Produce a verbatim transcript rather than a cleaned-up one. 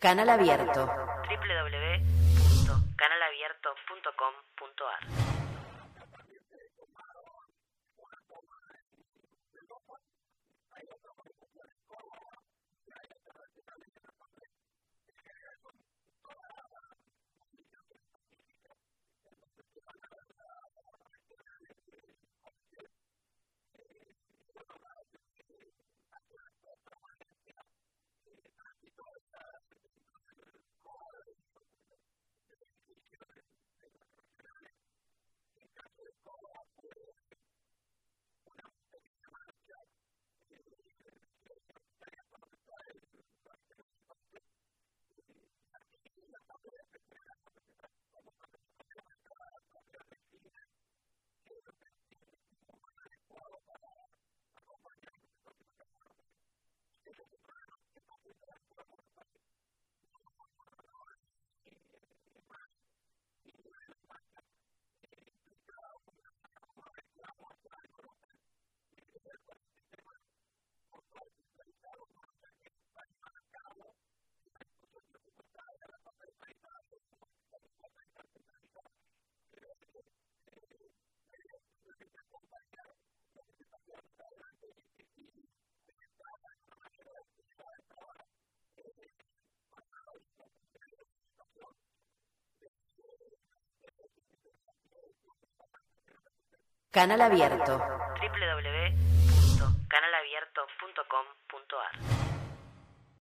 Canal Abierto. doble u doble u doble u punto canal abierto punto com punto a r. Canal Abierto. doble u doble u doble u punto canal abierto punto com punto a r.